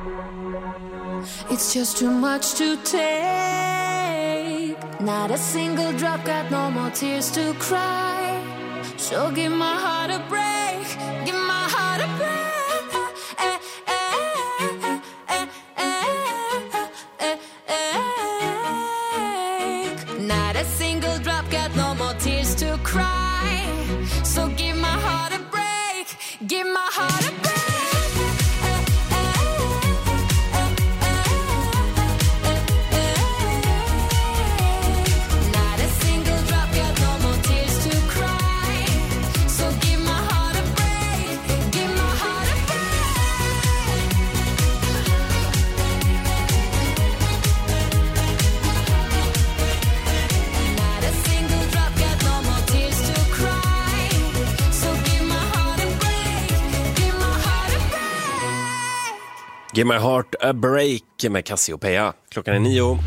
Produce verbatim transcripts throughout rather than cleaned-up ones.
It's just too much to take. Not a single drop, got no more tears to cry. So give my heart a break, give my heart a break. Not a single drop, got no more tears to cry. So give my heart a break, give my heart a break. Give my heart a break med Cassiopeia. Klockan är nio.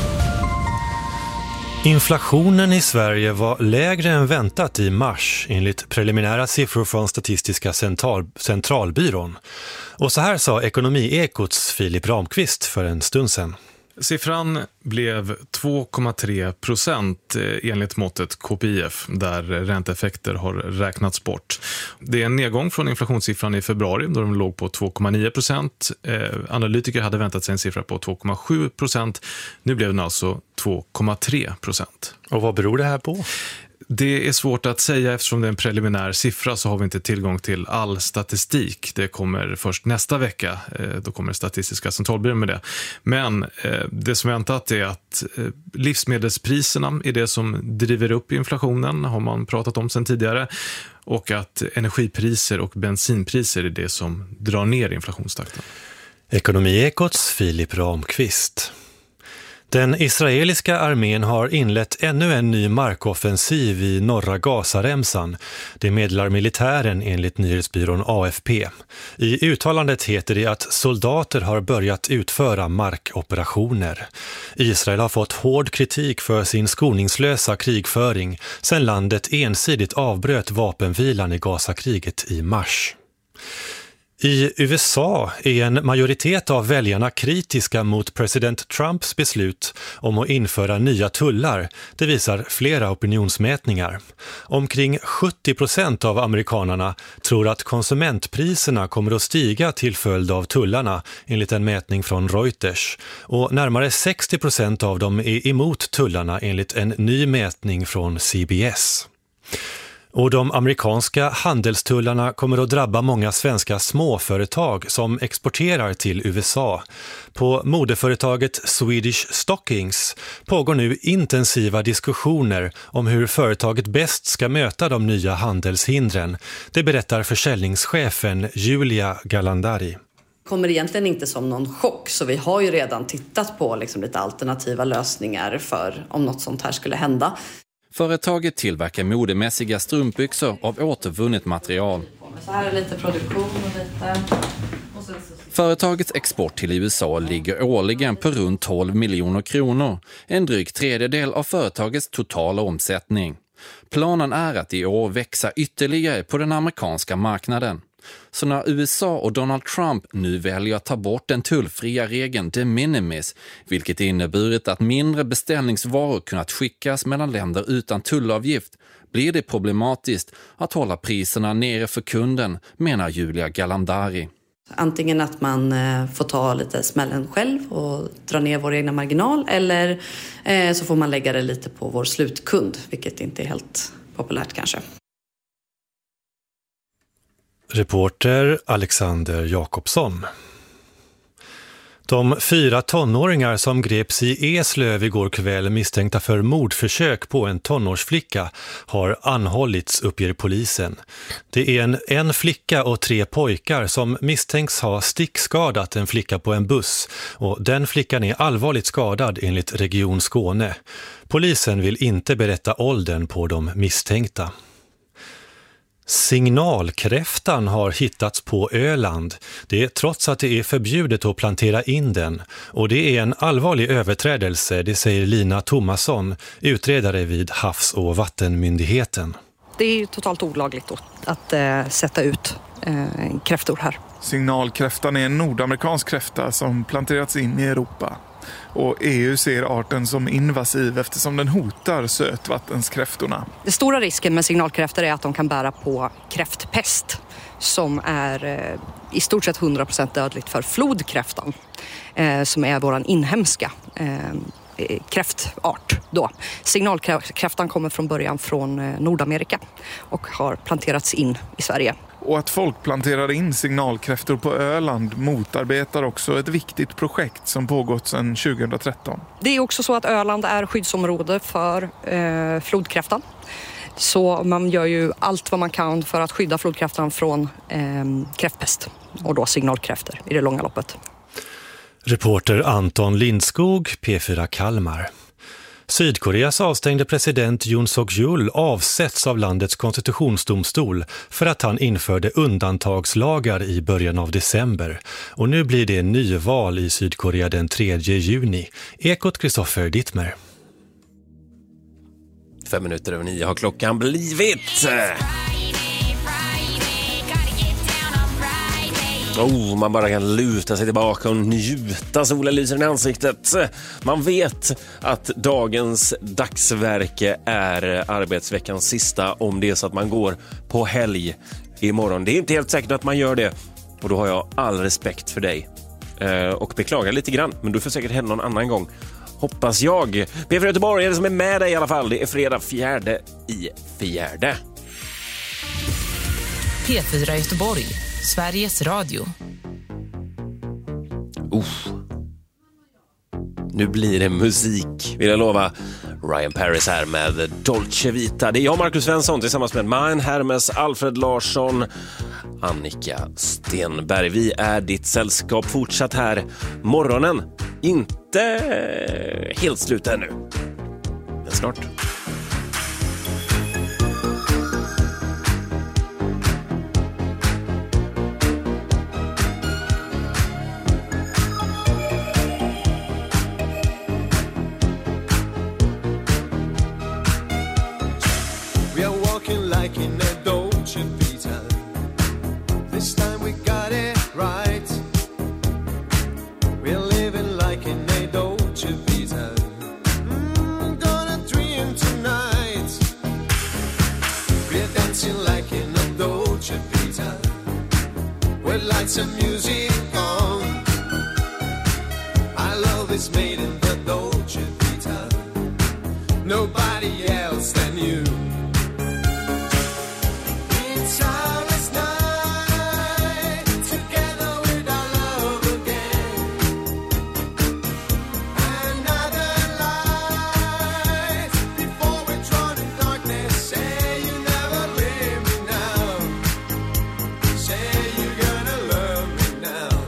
Inflationen i Sverige var lägre än väntat i mars enligt preliminära siffror från Statistiska central, centralbyrån. Och så här sa Ekonomiekots Filip Ramqvist för en stund sedan. Siffran blev två komma tre procent enligt måttet K P I F där ränteeffekter har räknats bort. Det är en nedgång från inflationssiffran i februari då de låg på två komma nio procent. Eh, analytiker hade väntat sig en siffra på två komma sju procent. Nu blev den alltså två komma tre procent. Och vad beror det här på? Det är svårt att säga eftersom det är en preliminär siffra så har vi inte tillgång till all statistik. Det kommer först nästa vecka, då kommer Statistiska centralbyrån med det. Men det som väntat är att livsmedelspriserna är det som driver upp inflationen, har man pratat om sedan tidigare. Och att energipriser och bensinpriser är det som drar ner inflationstakten. Ekonomiekots Filip Ramqvist. Den israeliska armén har inlett ännu en ny markoffensiv i norra Gazaremsan. Det meddelar militären enligt nyhetsbyrån A F P. I uttalandet heter det att soldater har börjat utföra markoperationer. Israel har fått hård kritik för sin skoningslösa krigföring sedan landet ensidigt avbröt vapenvilan i Gazakriget i mars. I U S A är en majoritet av väljarna kritiska mot president Trumps beslut om att införa nya tullar. Det visar flera opinionsmätningar. Omkring sjuttio procent av amerikanerna tror att konsumentpriserna kommer att stiga till följd av tullarna enligt en mätning från Reuters. Och närmare sextio procent av dem är emot tullarna enligt en ny mätning från C B S. Och de amerikanska handelstullarna kommer att drabba många svenska småföretag som exporterar till U S A. På modeföretaget Swedish Stockings pågår nu intensiva diskussioner om hur företaget bäst ska möta de nya handelshindren. Det berättar försäljningschefen Julia Galandari. Kommer egentligen inte som någon chock, så vi har ju redan tittat på liksom lite alternativa lösningar för om något sånt här skulle hända. Företaget tillverkar modemässiga strumpbyxor av återvunnet material. Så här är lite produktion och lite... Företagets export till U S A ligger årligen på runt tolv miljoner kronor, en dryg tredjedel av företagets totala omsättning. Planen är att i år växa ytterligare på den amerikanska marknaden. Så när U S A och Donald Trump nu väljer att ta bort den tullfria regeln de minimis, vilket inneburit att mindre beställningsvaror kunnat skickas mellan länder utan tullavgift, blir det problematiskt att hålla priserna nere för kunden, menar Julia Galandari. Antingen att man får ta lite smällen själv och dra ner vår egna marginal, eller så får man lägga det lite på vår slutkund, vilket inte är helt populärt kanske. Reporter Alexander Jakobsson. De fyra tonåringar som greps i Eslöv igår kväll misstänkta för mordförsök på en tonårsflicka har anhållits, uppger polisen. Det är en, en flicka och tre pojkar som misstänks ha stickskadat en flicka på en buss, och den flickan är allvarligt skadad enligt Region Skåne. Polisen vill inte berätta åldern på de misstänkta. Signalkräftan har hittats på Öland. Det är trots att det är förbjudet att plantera in den. Och det är en allvarlig överträdelse, det säger Lina Thomasson, utredare vid Havs- och vattenmyndigheten. det är totalt olagligt att, att äh, sätta ut äh, kräftor här. Signalkräftan är en nordamerikansk kräfta som planterats in i Europa. Och E U ser arten som invasiv eftersom den hotar sötvattenskräftorna. Den stora risken med signalkräftor är att de kan bära på kräftpest som är eh, i stort sett hundra procent dödligt för flodkräftan eh, som är våran inhemska eh, kräftart då. Signalkräftan kommer från början från eh, Nordamerika och har planterats in i Sverige. Och att folk planterar in signalkräftor på Öland motarbetar också ett viktigt projekt som pågått sedan tjugohundratretton. Det är också så att Öland är skyddsområde för eh, flodkräftan. Så man gör ju allt vad man kan för att skydda flodkräftan från eh, kräftpest och då signalkräftor i det långa loppet. Reporter Anton Lindskog, P fyra Kalmar. Sydkoreas avstängde president Yoon Suk-yeol avsätts av landets konstitutionsdomstol för att han införde undantagslagar i början av december. Och nu blir det nyval i Sydkorea den tredje juni. Ekot Kristoffer Dittmer. Fem minuter över nio har klockan blivit. Oh, man bara kan luta sig tillbaka och njuta, solen lyser i ansiktet. Man vet att dagens dagsverke är arbetsveckans sista om det är så att man går på helg imorgon. Det är inte helt säkert att man gör det och då har jag all respekt för dig. Eh, och beklagar lite grann, men du får säkert hända någon annan gång. Hoppas jag. P fyra Göteborg är det som är med dig i alla fall. Det är fredag fjärde i fjärde. P fyra Göteborg, Sveriges Radio. Uh. Nu blir det musik, vill jag lova. Ryan Paris här med Dolce Vita. Det är jag, Marcus Svensson, tillsammans med Main Hermes, Alfred Larsson, Annika Stenberg. Vi är ditt sällskap fortsatt här. Morgonen, inte helt slut ännu, men snart. Some music on. I love is made in the Dolce Vita. Nobody else than you. It's ours night together with our love again. Another light before we're drawn in darkness. Say you never leave me now. Say you're gonna love me now.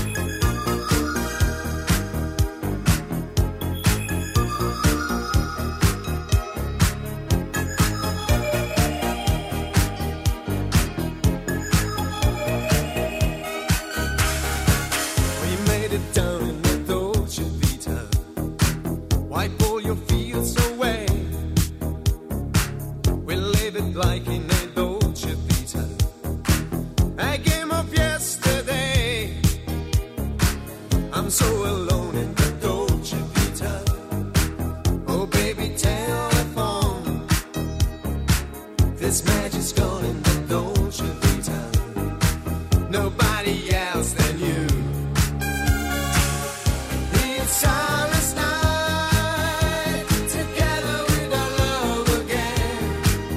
We made it down in the Dolce Vita. Wipe all your fears away. We live it like in a Dolce Vita. A game of yesterday. I'm so alone in the Dolce Vita. Oh baby, telephone. This magic's gone in the Dolce Vita. Nobody else than you. It's ours night together with our love again.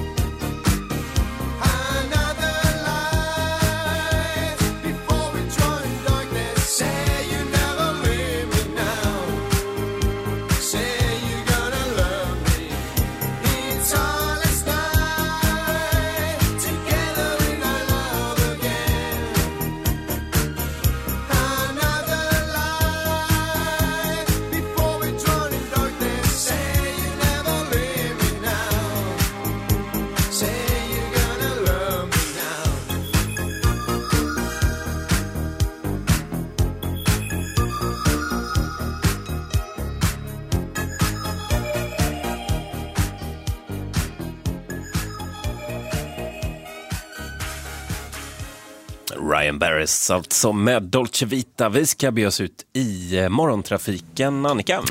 Another light before we draw in darkness. Say you never leave Ryan Barris, alltså med Dolce Vita. Vi ska be oss ut i morgontrafiken. Annika?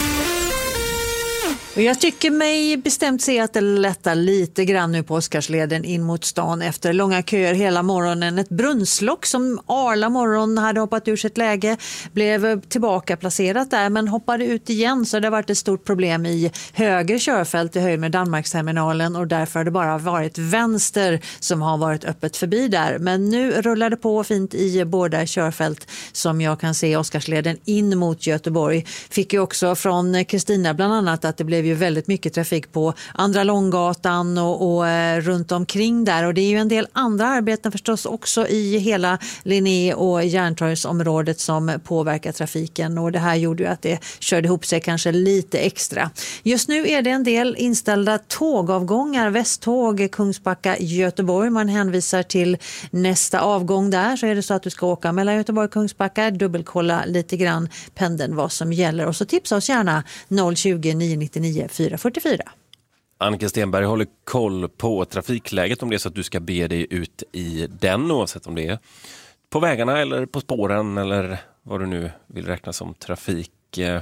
Och jag tycker mig bestämt se att det lättar lite grann nu på Oscarsleden in mot stan efter långa köer hela morgonen. Ett brunnslock som Arla morgon hade hoppat ur sitt läge blev tillbaka placerat där men hoppade ut igen, så det har varit ett stort problem i höger körfält i höjd med Danmarksterminalen, och därför har det bara varit vänster som har varit öppet förbi där. Men nu rullar det på fint i båda körfält som jag kan se Oscarsleden in mot Göteborg. Fick ju också från Kristina bland annat att det blev ju väldigt mycket trafik på Andra Långgatan och, och eh, runt omkring där, och det är ju en del andra arbeten förstås också i hela Linné- och Järntorgsområdet som påverkar trafiken, och det här gjorde ju att det körde ihop sig kanske lite extra. Just nu är det en del inställda tågavgångar, Västtåg, Kungsbacka, Göteborg. Man hänvisar till nästa avgång där, så är det så att du ska åka mellan Göteborg och Kungsbacka, dubbelkolla lite grann pendeln vad som gäller, och så tipsa oss gärna noll tjugo, nio nio nio, fyra fyra fyra. Annika Stenberg håller koll på trafikläget om det är så att du ska be dig ut i den, oavsett om det är på vägarna eller på spåren eller vad du nu vill räkna som trafik.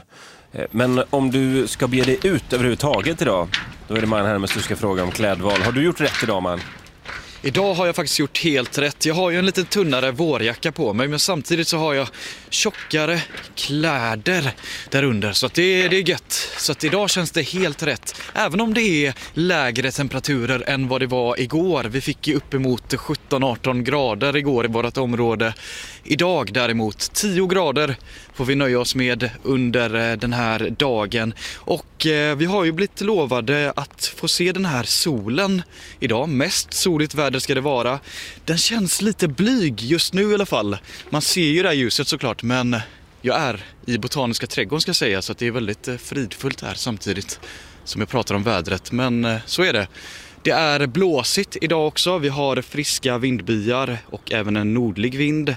Men om du ska be dig ut överhuvudtaget idag, då är det man här med du ska fråga om klädval. Har du gjort rätt idag, man? Idag har jag faktiskt gjort helt rätt. Jag har ju en lite tunnare vårjacka på mig, men samtidigt så har jag tjockare kläder där under, så att det, det är gött. Så att idag känns det helt rätt. Även om det är lägre temperaturer än vad det var igår. Vi fick ju uppemot sjutton arton grader igår i vårt område. Idag däremot tio grader får vi nöja oss med under den här dagen. Och eh, vi har ju blivit lovade att få se den här solen idag. Mest soligt väder ska det vara. Den känns lite blyg just nu i alla fall. Man ser ju det här ljuset såklart, men jag är i Botaniska trädgården ska jag säga, så att det är väldigt eh, fridfullt här samtidigt som jag pratar om vädret. Men eh, så är det. Det är blåsigt idag också. Vi har friska vindbyar och även en nordlig vind.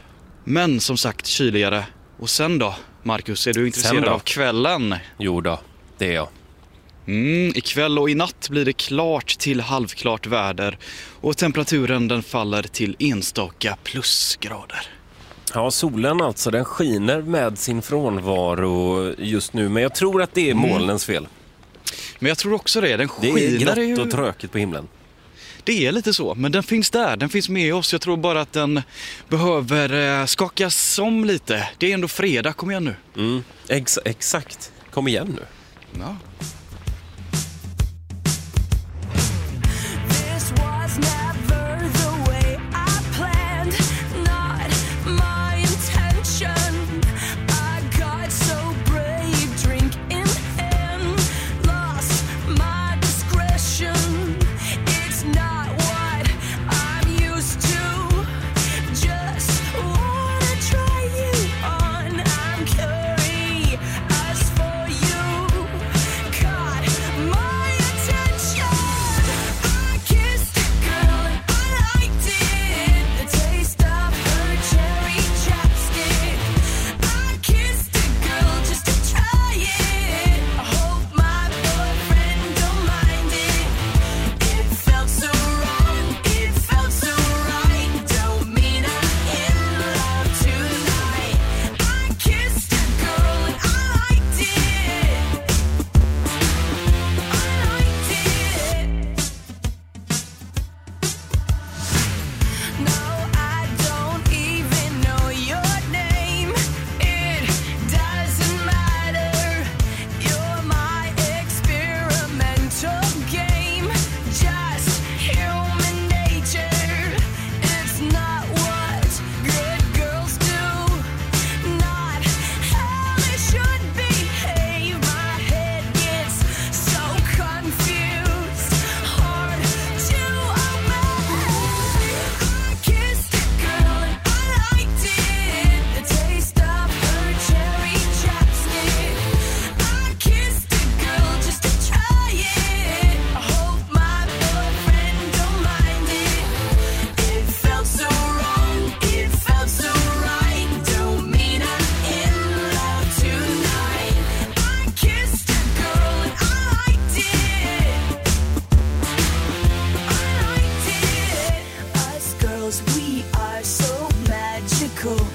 Men som sagt kyligare. Och sen då, Marcus, är du intresserad av kvällen? Jo då, det är jag. Mm, ikväll och i natt blir det klart till halvklart väder. Och temperaturen den faller till enstaka plusgrader. Ja, solen alltså, den skiner med sin frånvaro just nu. Men jag tror att det är molnens fel. Men jag tror också det. Den skiner. Det är grått ju... och tråkigt på himlen. Det är lite så, men den finns där, den finns med oss. Jag tror bara att den behöver skakas om lite. Det är ändå fredag, kom igen nu. Mm, ex- exakt, kom igen nu. Ja.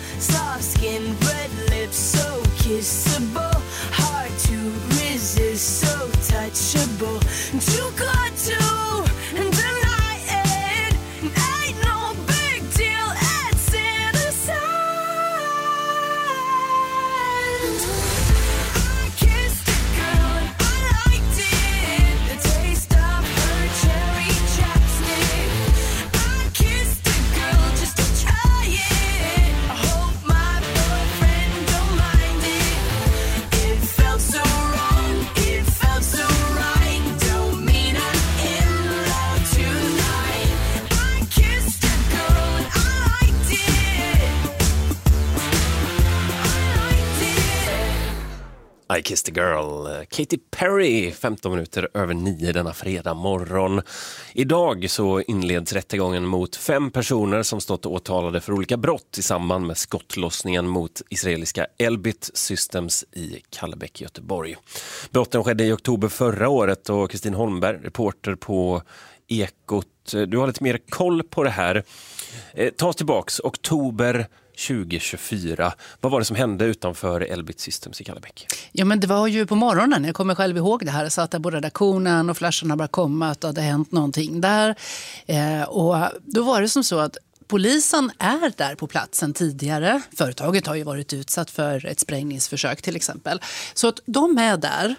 Soft skin, red lips, so kissable. Hard to resist, so touchable. Too good to deny it. Ain't no big deal, it's innocent. I kissed a girl and I liked it. The taste of her cherry chapstick. I kissed a girl just to try it. I hope my boyfriend don't mind it. It felt so wrong, it felt so right. Don't mean I'm in love tonight. I kissed a girl and I liked it. I liked it. I Kissed a Girl, Katy Perry, femton minuter över nio denna fredag morgon. Idag så inleds rättegången mot fem personer som stått åtalade för olika brott i samband med skottlossningen mot israeliska Elbit Systems i Kallebäck, Göteborg. Brotten skedde i oktober förra året och Kristin Holmberg, reporter på Ekot, du har lite mer koll på det här. Eh, ta oss tillbaks, oktober tjugohundratjugofyra. Vad var det som hände utanför Elbit Systems i Kallebäck? Ja, men det var ju på morgonen. Jag kommer själv ihåg det här. Jag satt där på redaktionen och flasharna bara kom att det hade hänt någonting där. Eh, och då var det som så att polisen är där på platsen tidigare. Företaget har ju varit utsatt för ett sprängningsförsök till exempel. Så att de är där,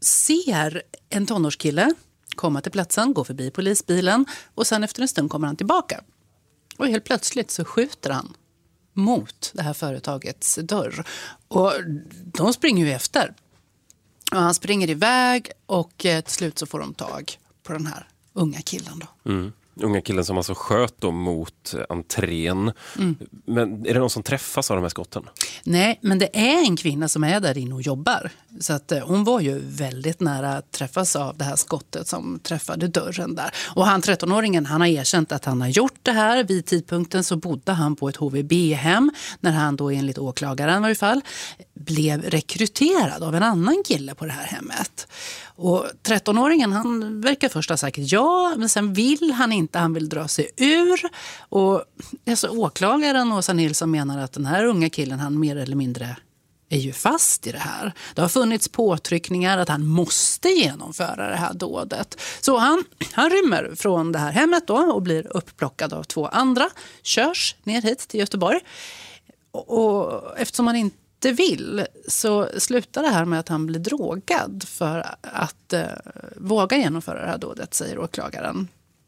ser en tonårskille komma till platsen, gå förbi polisbilen och sen efter en stund kommer han tillbaka. Och helt plötsligt så skjuter han mot det här företagets dörr. Och de springer ju efter. Och han springer iväg och till slut så får de tag på den här unga killen då. Mm. Unga killen som alltså sköt då mot entrén. Mm. Men är det någon som träffas av de här skotten? Nej, men det är en kvinna som är där inne och jobbar. Så att hon var ju väldigt nära att träffas av det här skottet som träffade dörren där. Och han trettonåringen, han har erkänt att han har gjort det här. Vid tidpunkten så bodde han på ett H V B-hem när han då enligt åklagaren i varje fall blev rekryterad av en annan kille på det här hemmet. Och trettonåringen, han verkar först ha sagt ja, men sen vill han inte, han vill dra sig ur. Och alltså, åklagaren Åsa Nilsson menar att den här unga killen, han mer eller mindre är ju fast i det här. Det har funnits påtryckningar att han måste genomföra det här dådet. Så han, han rymmer från det här hemmet då och blir upplockad av två andra. Körs ner hit till Göteborg. Och, och eftersom han inte vill så slutar det här med att han blir drogad för att eh, våga genomföra det här dådet, säger åklagaren.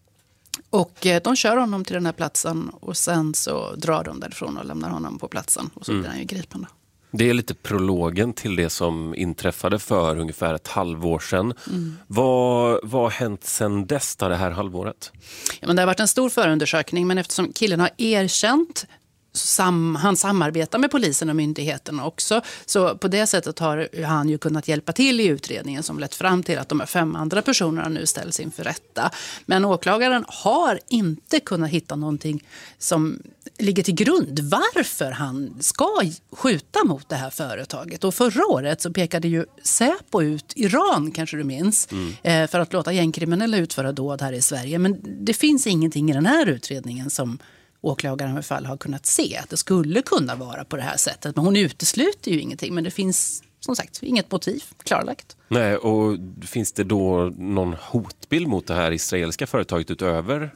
Och eh, de kör honom till den här platsen och sen så drar de därifrån och lämnar honom på platsen och så blir mm. han ju gripen då. Det är lite prologen till det som inträffade för ungefär ett halvår sedan. Mm. Vad, vad har hänt sedan dess det här halvåret? Ja, men det har varit en stor förundersökning, men eftersom killen har erkänt Sam, han samarbetar med polisen och myndigheterna också. Så på det sättet har han ju kunnat hjälpa till i utredningen som lett fram till att de här fem andra personerna nu ställs inför rätta. Men åklagaren har inte kunnat hitta någonting som ligger till grund varför han ska skjuta mot det här företaget. Och förra året så pekade ju Säpo ut Iran, kanske du minns, mm. för att låta gängkriminella utföra dåd här i Sverige. Men det finns ingenting i den här utredningen som åklagaren i alla fall har kunnat se att det skulle kunna vara på det här sättet. Men hon utesluter ju ingenting, men det finns som sagt inget motiv klarlagt. Nej, och finns det då någon hotbild mot det här israeliska företaget utöver?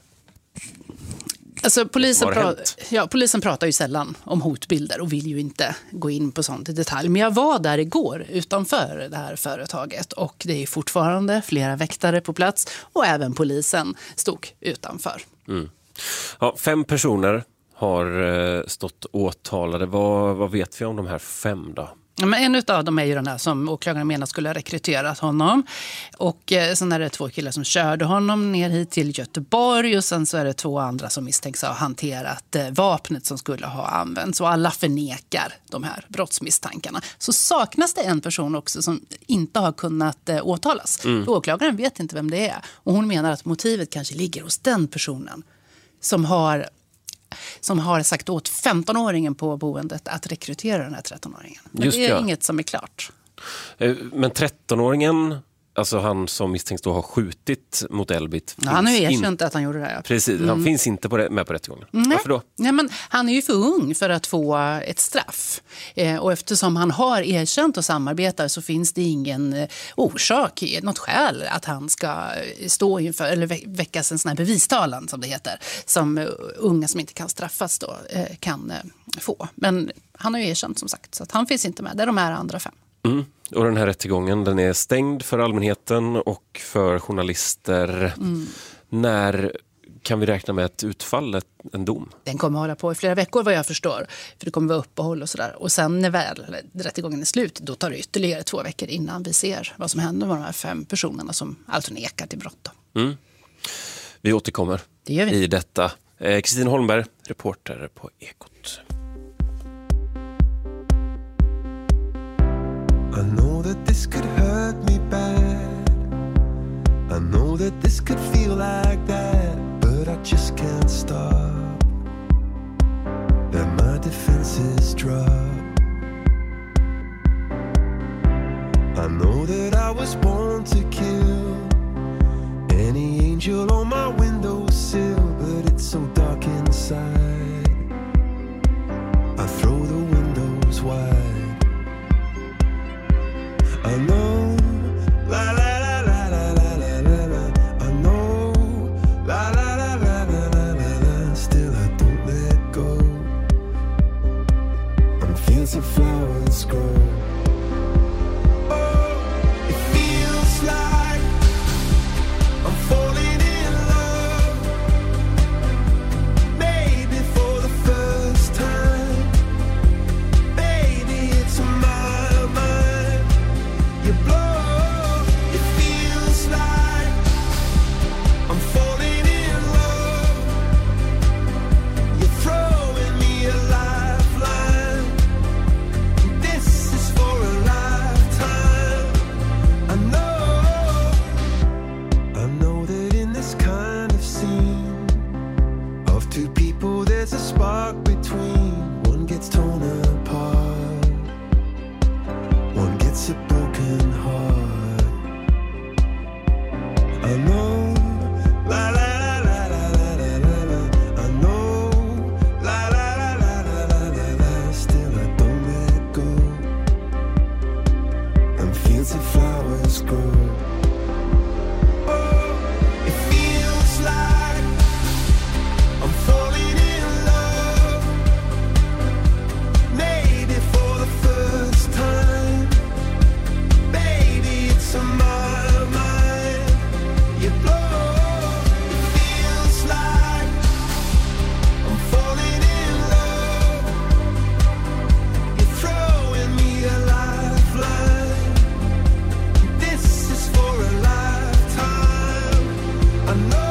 Alltså polisen, pra- ja, polisen pratar ju sällan om hotbilder och vill ju inte gå in på sånt i detalj. Men jag var där igår utanför det här företaget och det är fortfarande flera väktare på plats och även polisen stod utanför. Mm. Ja, fem personer har stått åtalade. Vad, vad vet vi om de här fem då? Ja, men en av dem är ju den här som åklagaren menar skulle ha rekryterat honom. Och eh, sen är det två killar som körde honom ner hit till Göteborg. Och sen så är det två andra som misstänks ha hanterat eh, vapnet som skulle ha använts. Och alla förnekar de här brottsmisstankarna. Så saknas det en person också som inte har kunnat eh, åtalas. Mm. Åklagaren vet inte vem det är. Och hon menar att motivet kanske ligger hos den personen som har... som har sagt åt femtonåringen på boendet att rekrytera den här trettonåringen. Men Just det är ja. inget som är klart. Men trettonåringen alltså han som misstänks då har skjutit mot Elbit. Ja, han har ju in... erkänt att han gjorde det. Ja. Precis, mm. han finns inte på det, med på rättegången. Nej. Varför då? Nej, men han är ju för ung för att få ett straff. Eh, och eftersom han har erkänt och samarbetar så finns det ingen eh, orsak, något skäl att han ska stå inför, eller vä- väckas en sån här bevistalan som det heter, som uh, unga som inte kan straffas då eh, kan eh, få. Men han har ju erkänt som sagt, så att han finns inte med. Det är de här andra fem. Mm. Och den här rättegången, den är stängd för allmänheten och för journalister. Mm. När kan vi räkna med ett utfall, en dom? Den kommer att hålla på i flera veckor vad jag förstår. För det kommer vara uppehåll och sådär. Och sen när väl rättegången är slut, då tar det ytterligare två veckor innan vi ser vad som händer med de här fem personerna som alltså nekar till brott. Mm. Vi återkommer det gör vi. i detta. Kristin Holmberg, reporter på Ekot. I know that this could hurt me bad. I know that this could feel like that, but I just can't stop. That my defenses drop. I know that I was born to kill any angel on my windowsill, but it's so dark inside. I throw the windows wide. I know, la la la la la la la la la. I know, la la la la la la la la. Still I don't let go. And fields of flowers grow. Oh, it feels like I'm falling in love. Maybe for the first time. Baby, it's my mind. You blow, it feels like I'm falling in love. You're throwing me a lifeline. This is for a lifetime. I know, I know that in this kind of scene of two people there's a spark between. One gets torn apart, one gets a broken heart. I know, la la la la la la la la. I know, la la la la la la la la. Still I don't let go. And fields of flowers grow. Oh, it feels like I'm falling in love. Maybe for the first time. Baby, it's on my mind. You blow, it feels like I'm falling in love. You're throwing me a lifeline. This is for a lifetime. I know.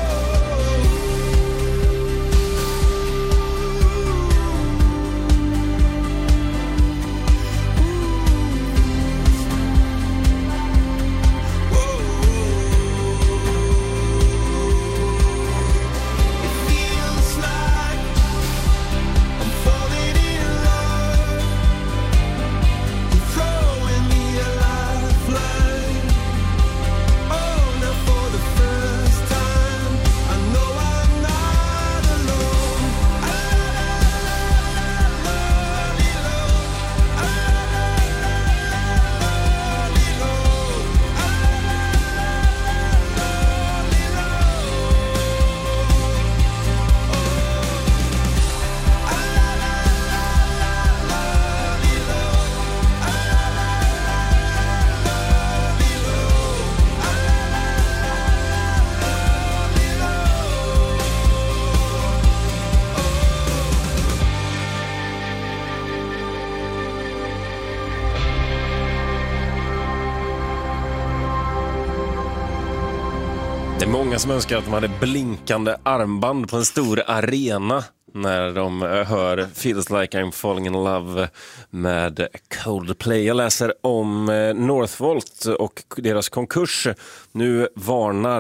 Det är många som önskar att de hade blinkande armband på en stor arena när de hör Feels Like I'm Falling in Love med Coldplay. Jag läser om Northvolt och deras konkurs. Nu varnar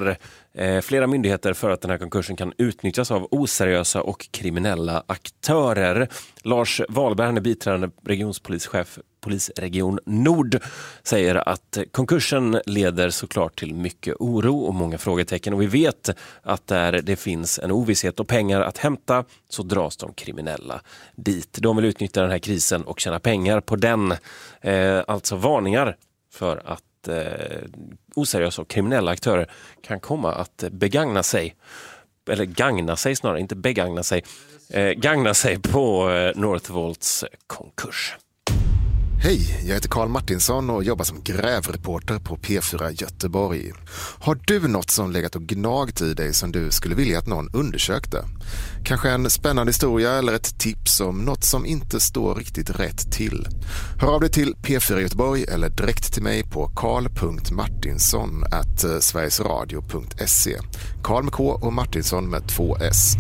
eh, flera myndigheter för att den här konkursen kan utnyttjas av oseriösa och kriminella aktörer. Lars Wahlberg, han är biträdande regionspolischef Polisregion Nord, säger att konkursen leder såklart till mycket oro och många frågetecken, och vi vet att där det finns en ovisshet och pengar att hämta så dras de kriminella dit. De vill utnyttja den här krisen och tjäna pengar på den. Eh, alltså varningar för att eh, oseriösa och kriminella aktörer kan komma att begagna sig, eller gagna sig snarare, inte begagna sig, eh, gagna sig på eh, Northvolts konkurs. Hej, jag heter Karl Martinsson och jobbar som grävreporter på P fyra Göteborg. Har du något som legat och gnagt i dig som du skulle vilja att någon undersökte? Kanske en spännande historia eller ett tips om något som inte står riktigt rätt till? Hör av dig till P fyra Göteborg eller direkt till mig på karl punkt martinsson at sverigesradio punkt se. Karl med K och Martinsson med två S.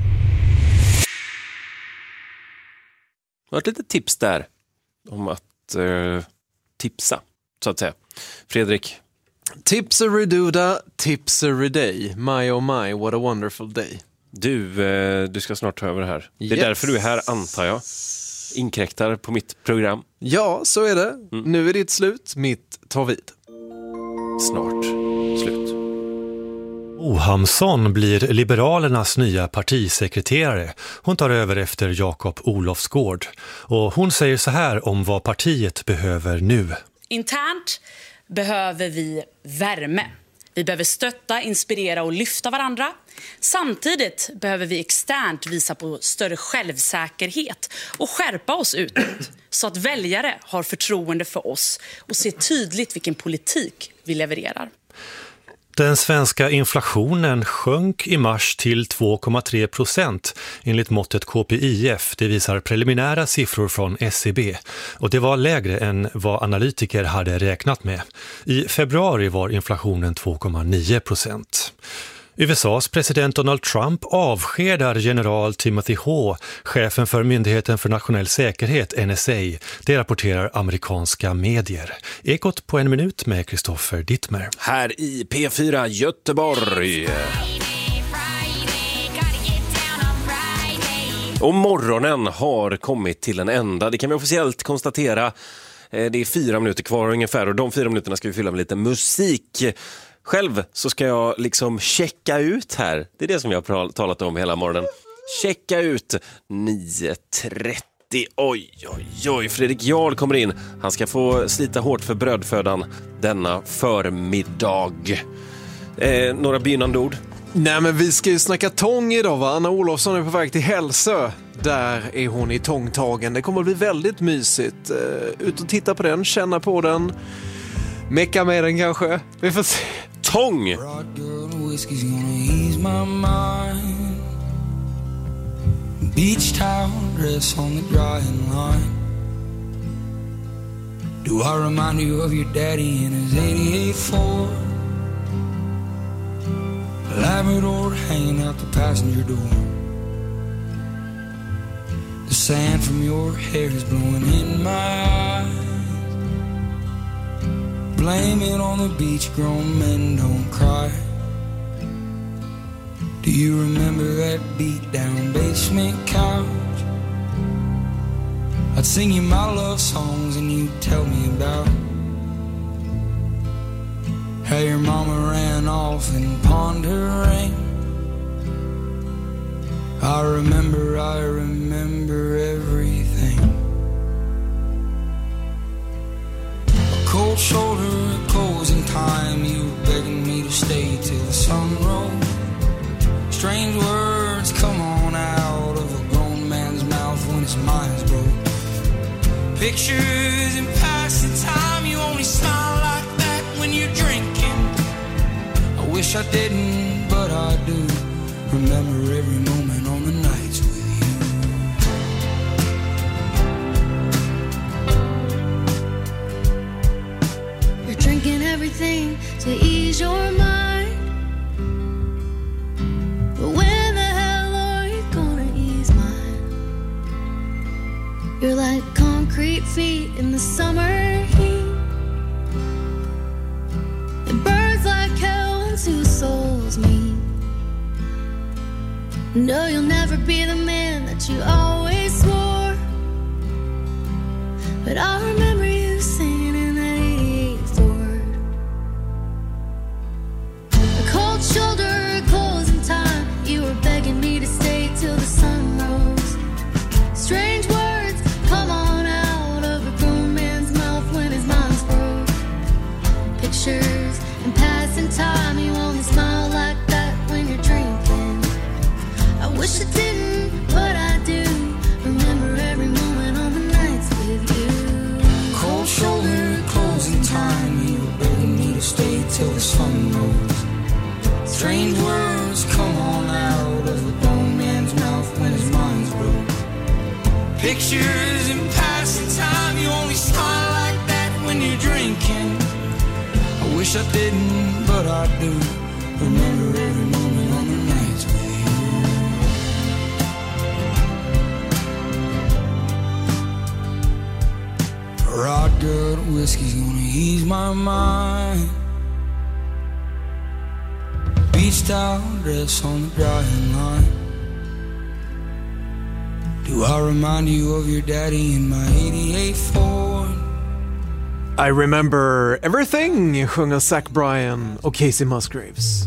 Det var ett litet tips där om att Uh, tipsa, så att säga. Fredrik? Tipsa-reduda, tipsa-reday. My oh my, what a wonderful day. Du, uh, du ska snart ta över det här. Yes. Det är därför du är här, antar jag. Inkräktar på mitt program. Ja, så är det. Mm. Nu är det slut, mitt tar vid. Snart slut. Ohamsson blir Liberalernas nya partisekreterare. Hon tar över efter Jakob Olofsgård. Och hon säger så här om vad partiet behöver nu. Internt behöver vi värme. Vi behöver stötta, inspirera och lyfta varandra. Samtidigt behöver vi externt visa på större självsäkerhet och skärpa oss utåt så att väljare har förtroende för oss och ser tydligt vilken politik vi levererar. Den svenska inflationen sjönk i mars till två komma tre procent enligt måttet K P I F. Det visar preliminära siffror från S C B. Och det var lägre än vad analytiker hade räknat med. I februari var inflationen två komma nio procent. U S A:s president Donald Trump avskedar general Timothy Hall, chefen för Myndigheten för nationell säkerhet, N S A. Det rapporterar amerikanska medier. Ekot på en minut med Kristoffer Dittmer. Här i P fyra Göteborg. Och morgonen har kommit till en ända. Det kan vi officiellt konstatera. Det är fyra minuter kvar ungefär, och de fyra minuterna ska vi fylla med lite musik. Själv så ska jag liksom checka ut här. Det är det som jag har talat om hela morgonen. Checka ut nio trettio. Oj, oj, oj. Fredrik Jarl kommer in. Han ska få slita hårt för brödfödan denna förmiddag. Eh, några begynnande ord? Nej, men vi ska ju snacka tång idag, va? Anna Olofsson är på väg till Hälsö. Där är hon i tångtagen. Det kommer att bli väldigt mysigt. Uh, ut och titta på den, känna på den. Mecka med den kanske. Vi får se. Tång! Beach towel dress on the drying line. Do I remind you of your daddy in his eighty-eight Ford? Labrador hanging out the passenger door. The sand from your hair is blowing in my eyes. Blame it on the beach, grown men don't cry. Do you remember that beat down basement couch? I'd sing you my love songs and you'd tell me about how your mama ran off and pawned her ring. I remember, I remember everything. Cold shoulder, closing time. You were begging me to stay till the sun rose. Strange words come on out of a grown man's mouth when his mind's broke. Pictures in passing time. You only smile like that when you're drinking. I wish I didn't, but I do. Remember every moment on the nights with you. You're drinking everything to ease your mind. But when the hell are you gonna ease mine? You're like concrete feet in the summer heat. It burns like hell when two souls meet. No, you'll never be the man that you always swore. But I remember you singing in that eighty-eighth Ford. A cold shoulder, closing time. You were begging me to stay till the sun rose. Strange words come on out of a grown man's mouth when his mind's broke. Pictures and passing time. You only smile like that when you're drinking. I wish I didn't, but I do. Remember every moment on the nights with you. Cold shoulder, closing time. You were begging me to stay till the sun rose. Strange words come on out of a grown man's mouth when his mind's broke. Pictures and passing time. You only smile like that when you're drinking. I wish I didn't, but I do. Remember every moment on the nights with you. Rod good whiskey's gonna ease my mind. Beach towel dress on the drying line. Do I remind you of your daddy in my eighty-eight Ford? I remember everything, sjunger Zach Bryan och Casey Musgraves.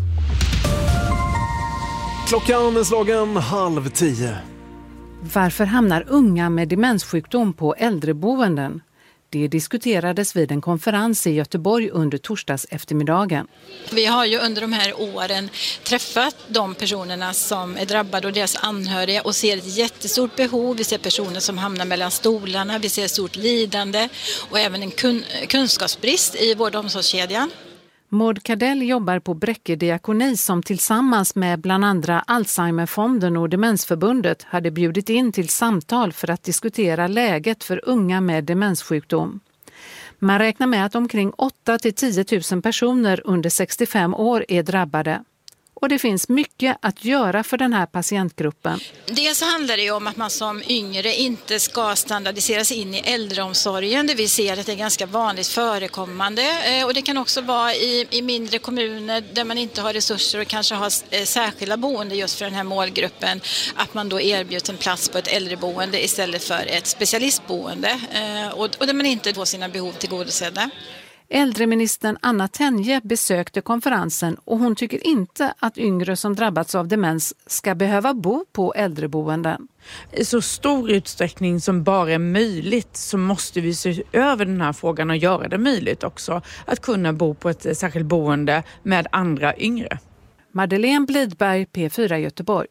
Klockan är slagen halv tio. Varför hamnar unga med demenssjukdom på äldreboenden? Det diskuterades vid en konferens i Göteborg under torsdags eftermiddagen. Vi har ju under de här åren träffat de personerna som är drabbade och deras anhöriga och ser ett jättestort behov. Vi ser personer som hamnar mellan stolarna, vi ser stort lidande och även en kun- kunskapsbrist i vård- och omsorgskedjan. Maud Kardell jobbar på Bräcke diakoni som tillsammans med bland andra Alzheimerfonden och Demensförbundet hade bjudit in till samtal för att diskutera läget för unga med demenssjukdom. Man räknar med att omkring åtta till tio tusen personer under sextiofem år är drabbade. Och det finns mycket att göra för den här patientgruppen. Dels så handlar det ju om att man som yngre inte ska standardiseras in i äldreomsorgen. Det vi ser att det är ganska vanligt förekommande. Och det kan också vara i, i mindre kommuner där man inte har resurser och kanske har särskilda boende just för den här målgruppen. Att man då erbjuds en plats på ett äldreboende istället för ett specialistboende. Och, och där man inte får sina behov tillgodosedda. Äldreministern Anna Tenje besökte konferensen och hon tycker inte att yngre som drabbats av demens ska behöva bo på äldreboenden. I så stor utsträckning som bara är möjligt så måste vi se över den här frågan och göra det möjligt också att kunna bo på ett särskilt boende med andra yngre. Madeleine Blidberg, P fyra Göteborg.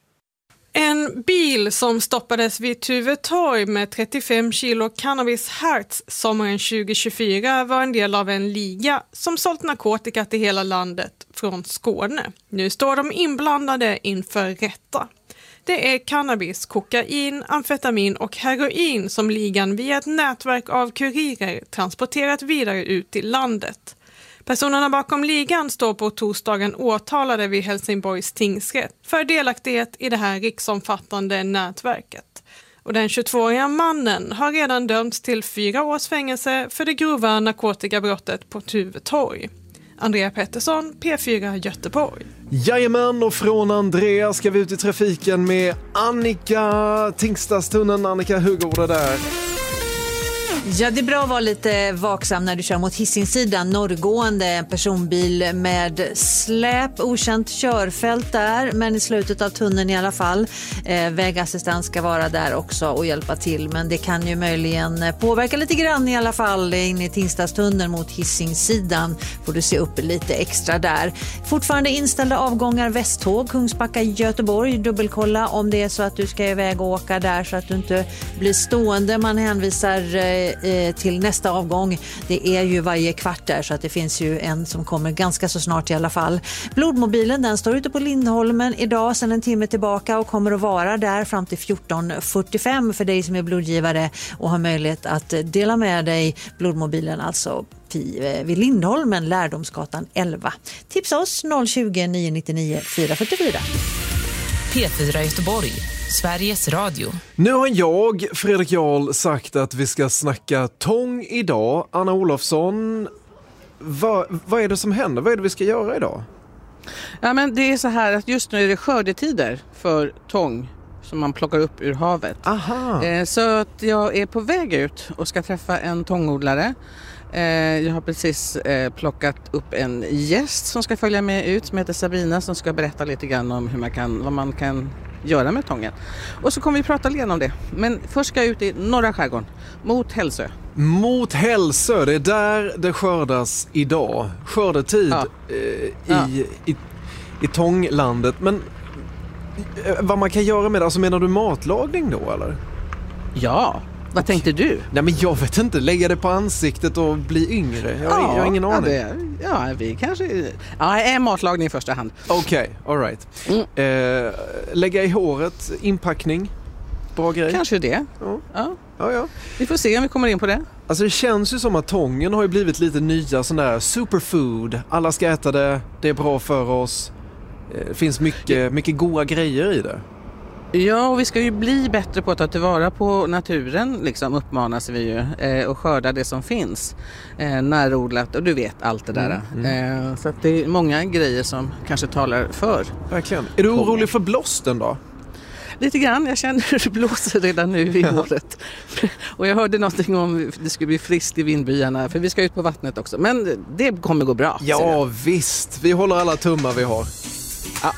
En bil som stoppades vid Tuvetorg med trettiofem kilo cannabis hertz sommaren tjugo tjugofyra var en del av en liga som sålt narkotika till hela landet från Skåne. Nu står de inblandade inför rätta. Det är cannabis, kokain, amfetamin och heroin som ligan via ett nätverk av kurirer transporterat vidare ut i landet. Personerna bakom ligan står på torsdagen åtalade vid Helsingborgs tingsrätt för delaktighet i det här riksomfattande nätverket. Och den tjugotvååriga mannen har redan dömts till fyra års fängelse för det grova narkotikabrottet på Tuvetorg. Andrea Pettersson, P fyra Göteborg. Jajamän, och från Andrea ska vi ut i trafiken med Annika Tingstadstunneln. Annika, hur går det där? Ja, det är bra att vara lite vaksam när du kör mot Hisingssidan. Norrgående, en personbil med släp, okänt körfält där, men i slutet av tunneln i alla fall. Eh, vägassistent ska vara där också och hjälpa till, men det kan ju möjligen påverka lite grann i alla fall in i Tingstadstunneln mot Hisingssidan. Får du se upp lite extra där. Fortfarande inställda avgångar Västtåg, Kungsbacka, Göteborg. Dubbelkolla om det är så att du ska iväg och åka där så att du inte blir stående. Man hänvisar eh, till nästa avgång. Det är ju varje kvart där så att det finns ju en som kommer ganska så snart i alla fall. Blodmobilen, den står ute på Lindholmen idag sedan en timme tillbaka och kommer att vara där fram till fjorton fyrtiofem för dig som är blodgivare och har möjlighet att dela med dig. Blodmobilen alltså vid Lindholmen, Lärdomsgatan elva. Tipsa oss noll tjugo, nio nio nio, fyra fyra fyra. P fyra Göteborg, Sveriges Radio. Nu har jag, Fredrik Jarl, sagt att vi ska snacka tång idag. Anna Olofsson, vad, vad är det som händer? Vad är det vi ska göra idag? Ja, men det är så här att just nu är det skördetider för tång som man plockar upp ur havet. Aha. Eh, så att jag är på väg ut och ska träffa en tångodlare. Eh, jag har precis eh, plockat upp en gäst som ska följa med ut som heter Sabina, som ska berätta lite grann om hur man kan, vad man kan göra med tången. Och så kommer vi prata lite om det. Men först ska jag ut i norra skärgården mot Hälsö. Mot Hälsö, det är där det skördas idag. Skördetid Ja. eh, i, Ja. i, i tånglandet. Men eh, vad man kan göra med det, alltså menar du matlagning då eller? Ja, vad tänkte du? Nej men jag vet inte, lägga det på ansiktet och bli yngre. Jag, Ja, jag har ingen ja, aning. det, ja, vi kanske... Ja, är matlagning i första hand. Okej, okay, all right. Mm. Eh, lägga i håret, inpackning, bra grej. Kanske det. Ja. Ja. Ja, ja. Vi får se om vi kommer in på det. Alltså det känns ju som att tången har ju blivit lite nya sån där superfood. Alla ska äta det, det är bra för oss. Det finns mycket, mycket goda grejer i det. Ja, och vi ska ju bli bättre på att ta tillvara på naturen, liksom uppmanas vi ju, eh, och skörda det som finns. Eh, närodlat, och du vet allt det där. Mm, mm. Eh, så att det är många grejer som kanske talar för. Verkligen. Är du orolig för blåsten då? Lite grann, jag känner hur det blåser redan nu i året. Och jag hörde någonting om att det skulle bli friskt i vindbyarna, för vi ska ut på vattnet också. Men det kommer gå bra. Ja visst, vi håller alla tummar vi har. Ja.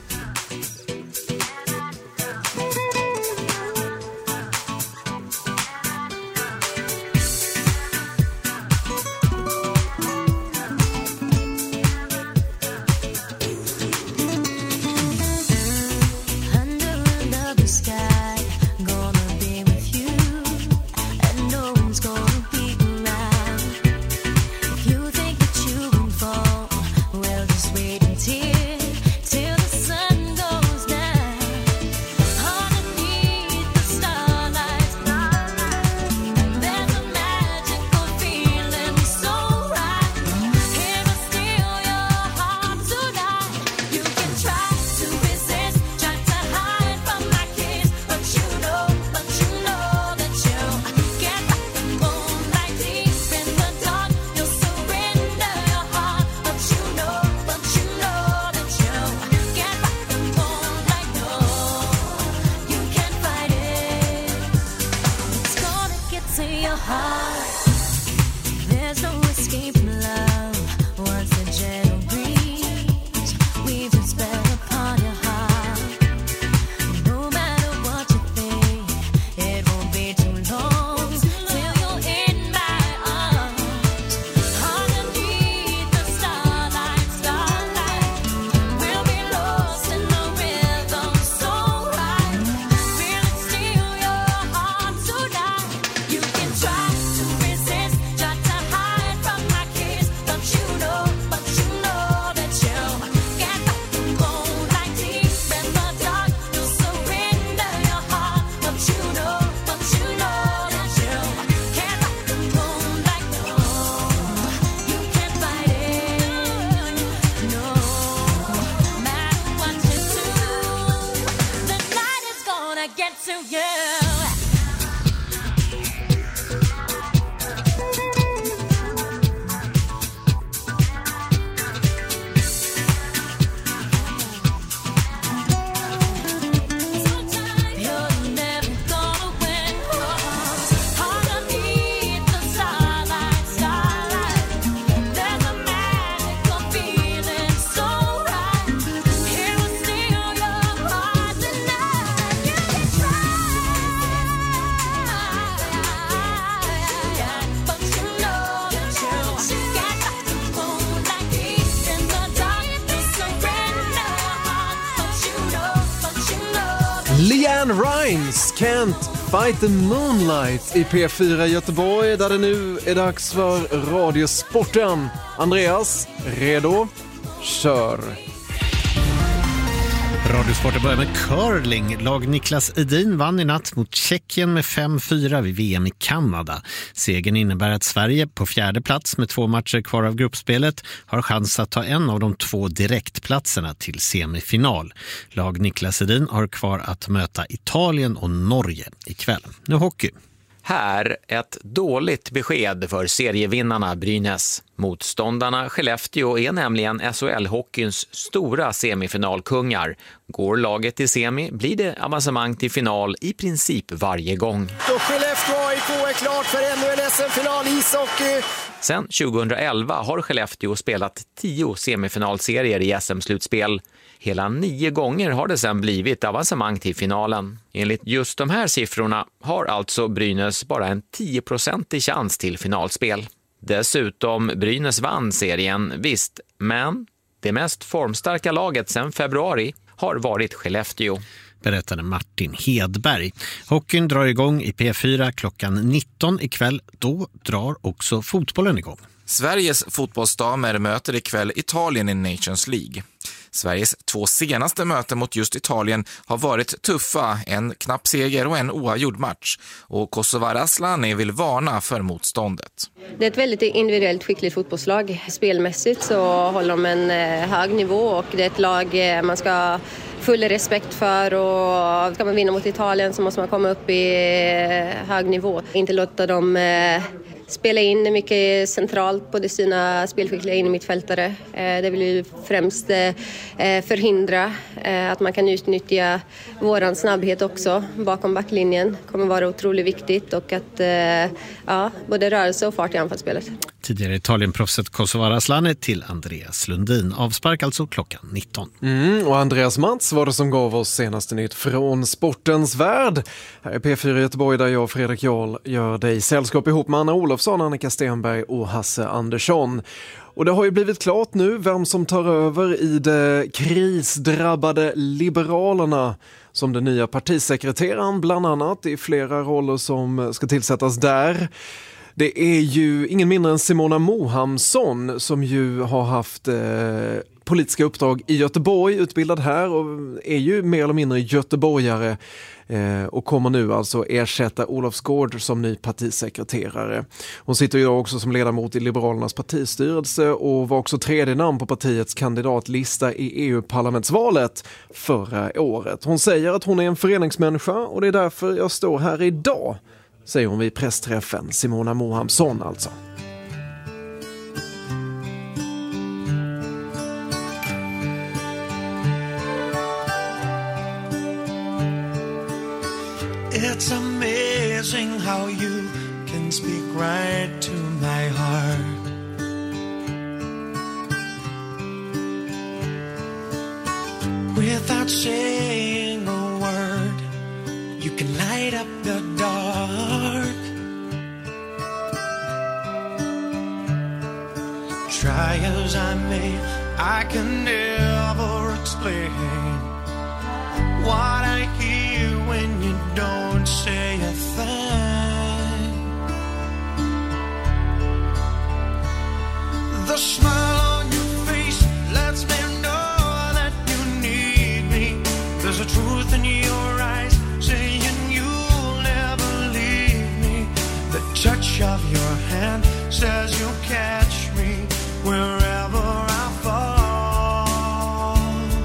LeAnn Rimes, Can't Fight the Moonlight i P fyra Göteborg, där det nu är dags för Radiosporten. Andreas, redo? Kör! Radiosporten börjar med curling. Lag Niklas Edin vann i natt mot Tjeckien med fem fyra vid V M i Kanada. Segern innebär att Sverige på fjärde plats med två matcher kvar av gruppspelet har chans att ta en av de två direktplatserna till semifinal. Lag Niklas Edin har kvar att möta Italien och Norge ikväll. Nu hockey. Här ett dåligt besked för serievinnarna Brynäs. Motståndarna Skellefteå är nämligen S H L-hockeyns stora semifinalkungar. Går laget till semi blir det avancemang till final i princip varje gång. Och Skellefteå A I K är klart för ännu en S M-final ishockey. Sen tjugohundraelva har Skellefteå spelat tio semifinalserier i S M-slutspel. Hela nio gånger har det sedan blivit avancemang till finalen. Enligt just de här siffrorna har alltså Brynäs bara en tio-procentig chans till finalspel. Dessutom Brynäs vann serien, visst, men det mest formstarka laget sedan februari har varit Skellefteå. Berättade Martin Hedberg. Hockeyn drar igång i P fyra klockan nitton ikväll. Då drar också fotbollen igång. Sveriges fotbollsdamer möter ikväll Italien i Nations League. Sveriges två senaste möten mot just Italien har varit tuffa, en knapp seger och en oavgjord match. Och Kosovare Asllani vill varna för motståndet. Det är ett väldigt individuellt skickligt fotbollslag. Spelmässigt så håller de en hög nivå och det är ett lag man ska ha full respekt för. Och ska man vinna mot Italien så måste man komma upp i hög nivå. Inte låta dem spela in mycket centralt på sina spelskickliga in i mittfältare. Det vill ju främst förhindra att man kan utnyttja våran snabbhet också bakom backlinjen. Det kommer vara otroligt viktigt och att ja, både rörelse och fart i anfallsspelet. Tidigare Italienproffset Kosovare Asllani till Andreas Lundin. Avspark alltså klockan nitton. Mm, och Andreas Mats var det som gav oss senaste nytt från sportens värld. Här är P fyra Göteborg där jag och Fredrik Jarl gör dig sällskap ihop med Anna Olofsson, Annika Stenberg och Hasse Andersson. Och det har ju blivit klart nu vem som tar över i det krisdrabbade Liberalerna som den nya partisekreteraren bland annat i flera roller som ska tillsättas där. Det är ju ingen mindre än Simona Mohamsson som ju har haft eh, politiska uppdrag i Göteborg, utbildad här och är ju mer eller mindre göteborgare eh, och kommer nu alltså ersätta Olof Skård som ny partisekreterare. Hon sitter ju också som ledamot i Liberalernas partistyrelse och var också tredje namn på partiets kandidatlista i E U-parlamentsvalet förra året. Hon säger att hon är en föreningsmänniska och det är därför jag står här idag, säger hon vid pressträffen. Simona Mohamsson alltså. It's amazing how you can speak right to my heart. Without saying a word, you can light up the dark. Try as I may, I can never explain what I hear when you don't say a thing. The smile on your face lets me know that you need me. There's a truth in your eyes saying you'll never leave me. The touch of your hand says you'll catch me wherever I fall.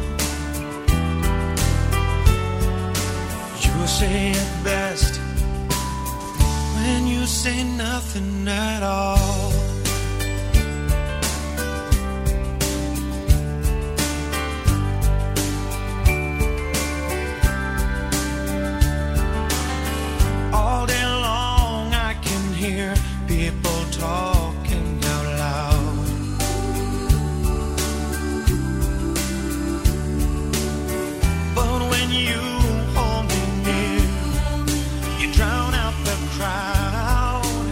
You say it best when you say nothing at all. All day long I can hear people talking out loud. But when you hold me near, you drown out the crowd.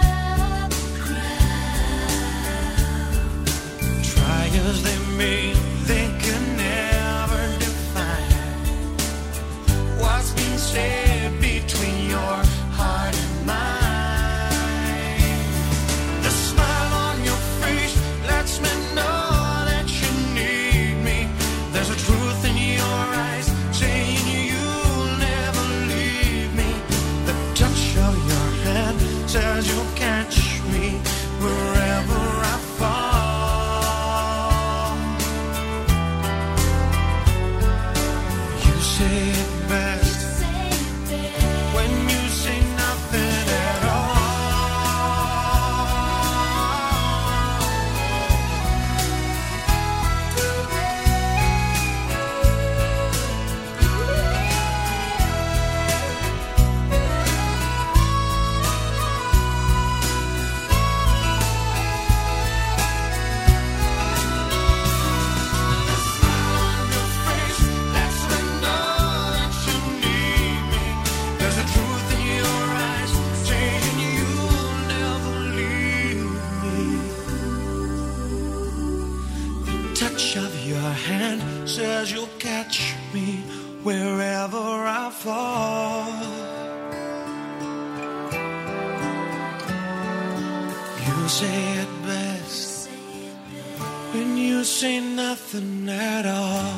Try as they may, they can never define what's being said between your heart and mine. The smile on your face lets me know that you need me. There's a truth in your eyes saying you'll never leave me. The touch of your hand says you'll catch me wherever I fall. You say it best when you say nothing at all. touch of your hand says you'll catch me wherever I fall. You say it best when you say nothing at all.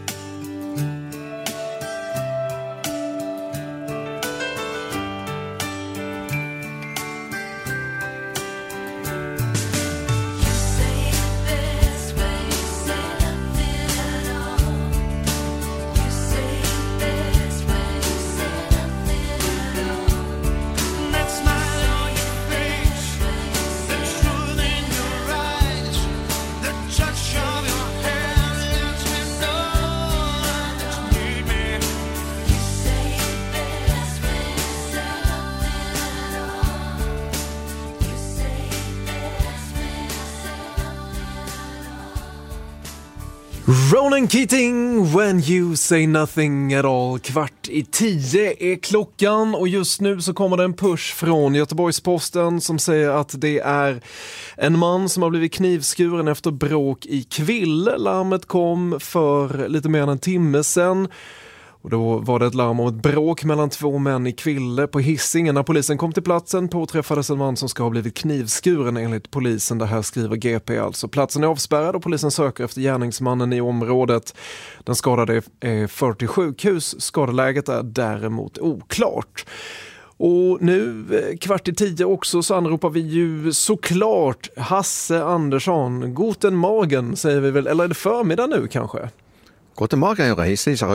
Ronan Keating, When You Say Nothing At All. Kvart i tio är klockan och just nu så kommer det en push från Göteborgs-Posten som säger att det är en man som har blivit knivskuren efter bråk i Kville. Larmet kom för lite mer än en timme sedan. Och då var det ett larm om ett bråk mellan två män i Kville på Hisingen. När polisen kom till platsen påträffades en man som ska ha blivit knivskuren enligt polisen. Det här skriver G P alltså. Platsen är avspärrad och polisen söker efter gärningsmannen i området. Den skadade är fyrtio till sjukhus. Skadeläget är däremot oklart. Och nu kvart i tio också så anropar vi ju såklart Hasse Andersson. Guten Morgen säger vi väl, eller är det förmiddag nu kanske? Guten Morgen, ja.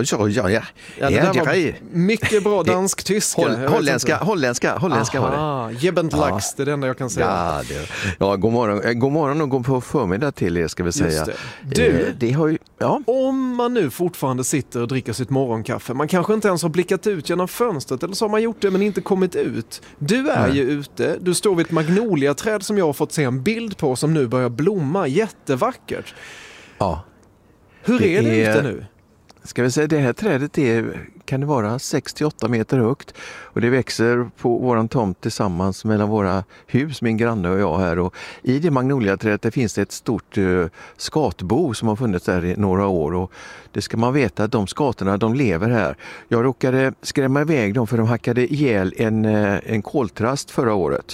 Ja, det där var mycket bra dansk-tyska. Holl, holländska, holländska, holländska Aha, var det. Jebentlax, ja. det är det enda jag kan säga. Ja, det, ja god, morgon, god morgon och god på förmiddag till er ska vi säga. Det. Du, det har ju, ja. om man nu fortfarande sitter och dricker sitt morgonkaffe, man kanske inte ens har blickat ut genom fönstret eller så har man gjort det men inte kommit ut. Du är Nej. ju ute, du står vid ett magnoliaträd som jag har fått se en bild på som nu börjar blomma, jättevackert. Ja. Hur det är det är, ute nu? Ska vi säga, det här trädet är, kan det vara sex till åtta meter högt och det växer på våran tomt tillsammans mellan våra hus, min granne och jag här. Och i det magnoliaträdet det finns det ett stort uh, skatbo som har funnits där i några år och det ska man veta att de skatorna de lever här. Jag råkade skrämma iväg dem för de hackade ihjäl en, uh, en koltrast förra året.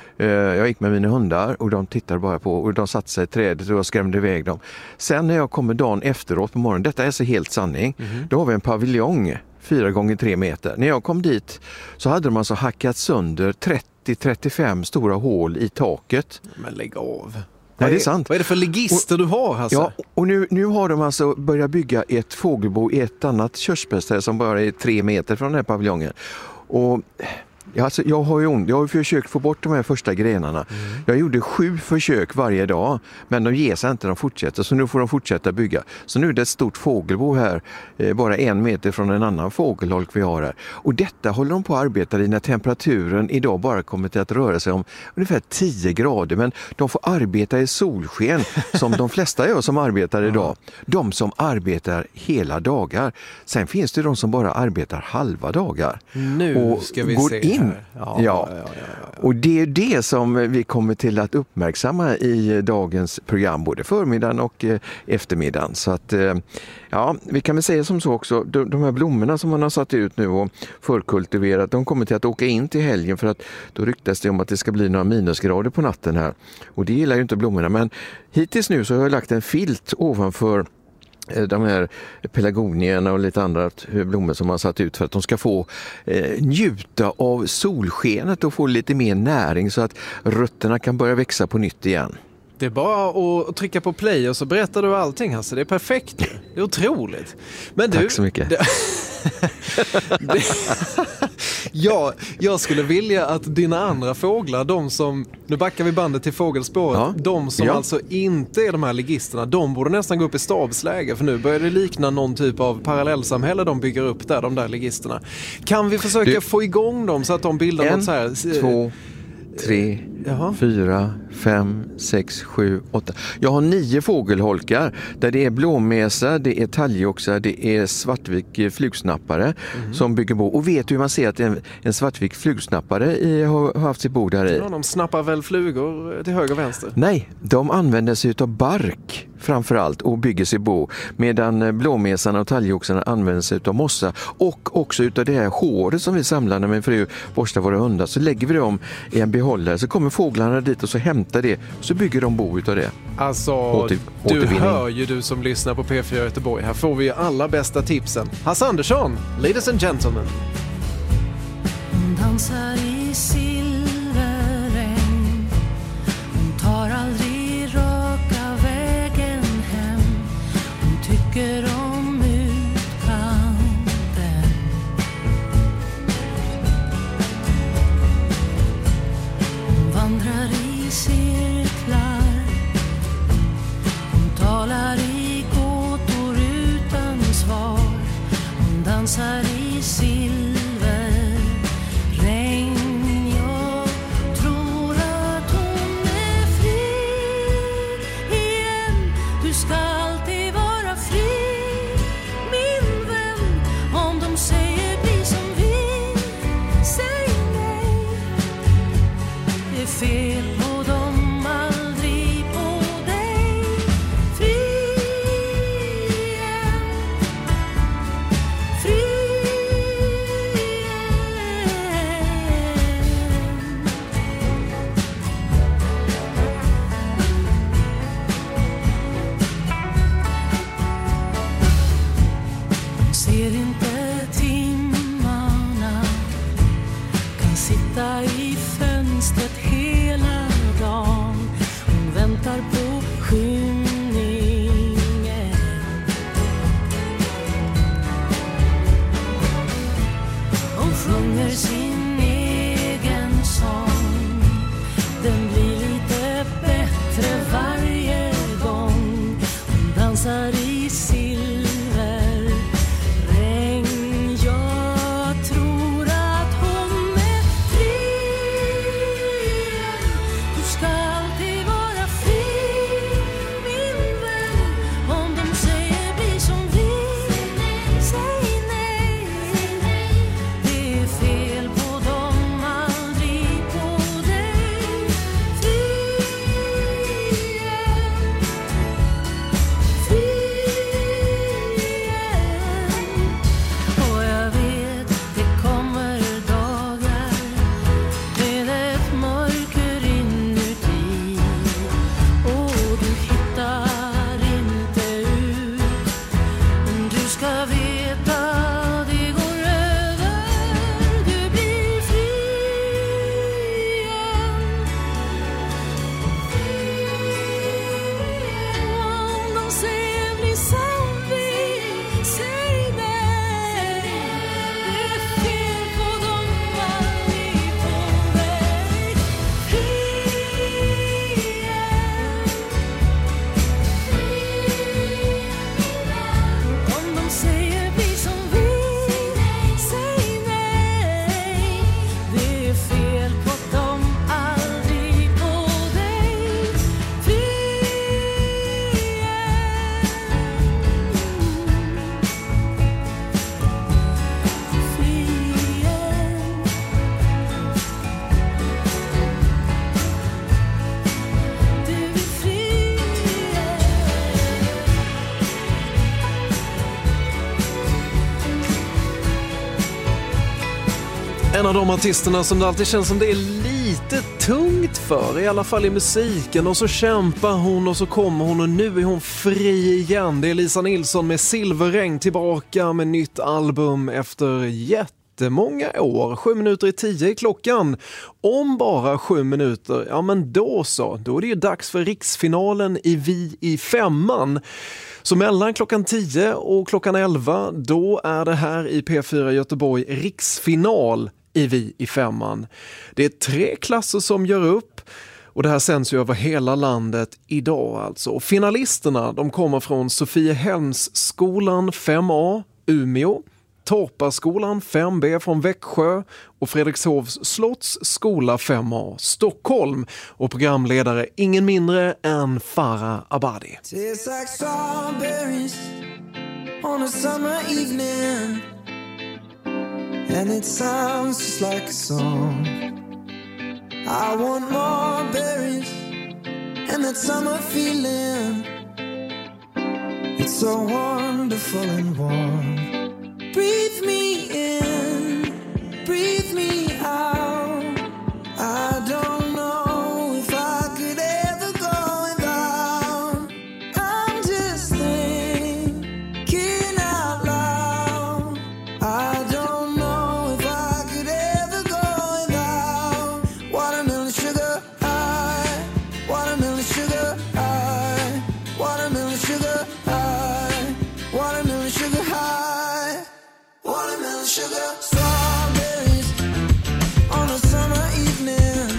Jag gick med mina hundar och de tittade bara på och de satte sig i trädet och jag skrämde iväg dem. Sen när jag kommer dagen efteråt på morgonen, detta är så helt sanning, mm-hmm. då har vi en paviljong fyra gånger tre meter. När jag kom dit så hade de alltså hackat sönder trettio till trettiofem stora hål i taket. Men lägg av. Nej, det är sant. Vad är det för legister och, du har? Alltså? Ja, och nu, nu har de alltså börjat bygga ett fågelbo i ett annat körsbärsträd som bara är tre meter från den här paviljongen. Och... Ja, alltså, jag har ju ont. Jag har försökt få bort de här första grenarna. Mm. Jag gjorde sju försök varje dag, men de ger sig inte, de fortsätter. Så nu får de fortsätta bygga. Så nu är det ett stort fågelbo här, eh, bara en meter från en annan fågelholk vi har här. Och detta håller de på att arbeta i när temperaturen idag bara kommer till att röra sig om ungefär tio grader. Men de får arbeta i solsken som de flesta gör som arbetar idag. De som arbetar hela dagar. Sen finns det de som bara arbetar halva dagar. Nu och ska vi går se in. här. Ja, ja, ja, ja, ja. Och det är det som vi kommer till att uppmärksamma i dagens program, både förmiddagen och eh, eftermiddagen. Så att, eh, ja, vi kan väl säga som så också, de, de här blommorna som man har satt ut nu och förkultiverat, de kommer till att åka in till helgen för att då ryktas det om att det ska bli några minusgrader på natten här. Och det gillar ju inte blommorna, men hittills nu så har jag lagt en filt ovanför de här pelargonierna och lite andra blommor som man satt ut för att de ska få eh, njuta av solskenet och få lite mer näring så att rötterna kan börja växa på nytt igen. Det är bara att trycka på play och så berättar du allting, Hasse. Det är perfekt. Det är otroligt. Men du, tack så mycket. Det, det, ja, jag skulle vilja att dina andra fåglar, de som, nu backar vi bandet till fågelspåret, ja. de som ja. alltså inte är de här ligisterna, de borde nästan gå upp i stabsläge, för nu börjar det likna någon typ av parallellsamhälle de bygger upp där, de där ligisterna. Kan vi försöka du, få igång dem så att de bildar en, något så här... två, tre, Jaha. Fyra, fem, sex, sju, åtta. Jag har nio fågelholkar där det är blåmesa, det är talgoxar, det är svartvik flugsnappare mm. som bygger bo. Och vet du hur man ser att en, en svartvik flugsnappare i, har, har haft sitt bo där i? Ja, de snappar väl flugor till höger och vänster? Nej, de använder sig av bark framförallt och bygger sig bo. Medan blåmesarna och talgoxarna använder sig av mossa och också utav det här håret som vi samlar när min fru borstar våra hundar. Så lägger vi dem i en behållare så kommer fåglarna dit och så hämtar det och så bygger de bo utav det. Alltså, Åter, du hör ju du som lyssnar på P fyra Göteborg. Här får vi ju alla bästa tipsen. Hasse Andersson, ladies and gentlemen. Hon dansar i silverregn. Hon tar aldrig raka vägen hem. Hon tycker om utkanten. Hon vandrar i cirklar. Hon talar i gåtor utan svar. Hon dansar i silverregn. Jag tror att hon är fri igen. Du ska alltid vara fri, min vän. Om de säger bli som vi, säg nej. Det är fel på dem, aldrig på dig. Fri igen. Fri ser inte timmarna, kan sitta i fönstret hela dagen. Hon väntar på skymningen. Hon sjunger sin egen sång. Den blir lite bättre varje gång. Hon dansar i silverregn. Jag tror att hon är fri. Du ska alltid vara fri, min vän. Om de säger bli som vi, säg nej. Det är fel på dem, aldrig på dig. Fri igen. Fri igen. Och jag vet det kommer dagar med ett mörker inuti. Och du hittar inte ut. Men du ska veta det går över. Du blir fri igen. Om de säger bli som vi, säg nej. Det är fel på dem, aldrig på dig. Fri igen. Om de säger bli som vi, säg nej. Det är fel på dem, aldrig på dig. Fri En av de artisterna som det alltid känns som det är lite tungt för, i alla fall i musiken. Och så kämpar hon och så kommer hon och nu är hon fri igen. Det är Lisa Nilsson med Silverregn tillbaka med nytt album efter jättemånga år. Sju minuter i tio i klockan. Om bara sju minuter, ja men då så. Då är det ju dags för riksfinalen i Vi i femman. Så mellan klockan tio och klockan elva, då är det här i P fyra Göteborg riksfinal i Vi i femman. Det är tre klasser som gör upp och det här sänds ju över hela landet idag alltså. Och finalisterna, de kommer från Sofiehelmsskolan fem A, Umeå, Torpaskolan fem B från Växjö och Fredrikshovs slotts skola fem A Stockholm. Och programledare ingen mindre än Farah Abadi. Tastes like strawberries on a summer evening, and it sounds just like a song. I want more berries and that summer feeling. It's so wonderful and warm. Breathe me in, breathe me out. I don't know if I could ever go without. I'm just thinking out loud. I don't know if I could ever go without. Watermelon sugar high, watermelon sugar high, watermelon sugar high, watermelon sugar high, watermelon sugar. Strawberries on a summer evening.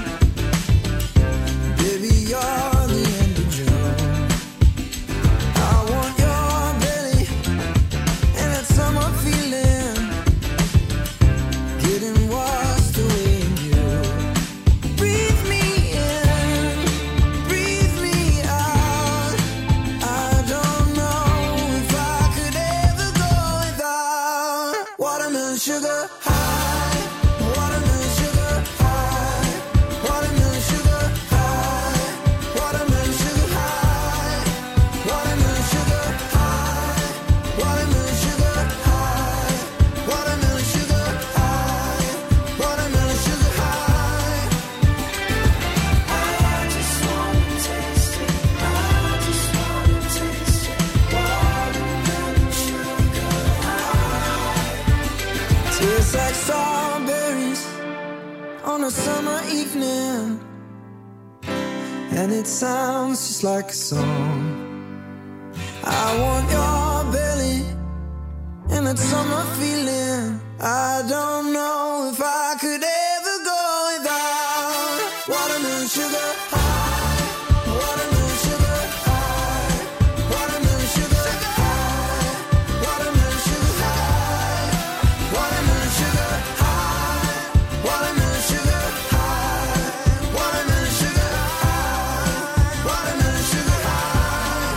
Baby, you're the end of June. I want your belly and that summer feeling, getting washed away in you. Breathe me in, breathe me out. I don't know if I could ever go without. Watermelon sugar high, watermelon sugar high, watermelon sugar high, watermelon sugar high, watermelon sugar high, watermelon sugar high, watermelon sugar high, watermelon sugar high. I just wanna taste it, I just wanna taste it, watermelon sugar high. Tastes like strawberries on a summer evening, and it sounds just like a song. I want your belly and that summer feeling. I don't know if I could ever go without. Watermelon sugar high, watermelon sugar high, watermelon sugar high, watermelon sugar high, watermelon sugar high, watermelon sugar high, watermelon sugar high, watermelon sugar high.